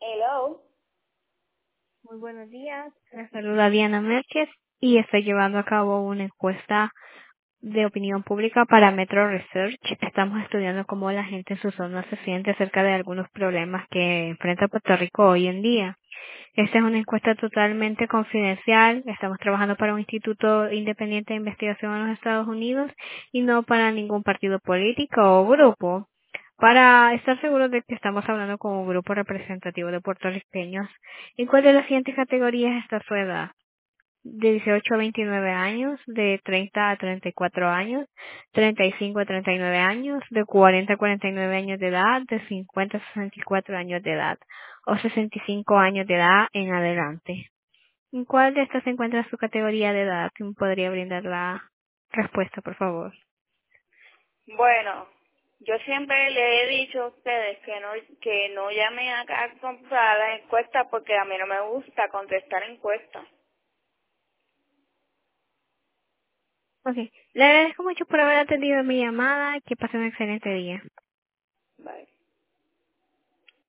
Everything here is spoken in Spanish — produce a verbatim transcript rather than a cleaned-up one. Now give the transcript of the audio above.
Hello. Muy buenos días. Les saluda Diana Márquez y estoy llevando a cabo una encuesta de opinión pública para Metro Research. Estamos estudiando cómo la gente en su zona se siente acerca de algunos problemas que enfrenta Puerto Rico hoy en día. Esta es una encuesta totalmente confidencial. Estamos trabajando para un instituto independiente de investigación en los Estados Unidos y no para ningún partido político o grupo. Para estar seguros de que estamos hablando con un grupo representativo de puertorriqueños, ¿en cuál de las siguientes categorías está su edad? De dieciocho a veintinueve años, de treinta a treinta y cuatro años, treinta y cinco a treinta y nueve años, de cuarenta a cuarenta y nueve años de edad, de cincuenta a sesenta y cuatro años de edad o sesenta y cinco años de edad en adelante. ¿En cuál de estas se encuentra su categoría de edad? ¿Me podría brindar la respuesta, por favor? Bueno, yo siempre le he dicho a ustedes que no que no llamen acá a comprar la encuesta porque a mí no me gusta contestar encuestas. Ok. Le agradezco mucho por haber atendido mi llamada y que pase un excelente día. Bye.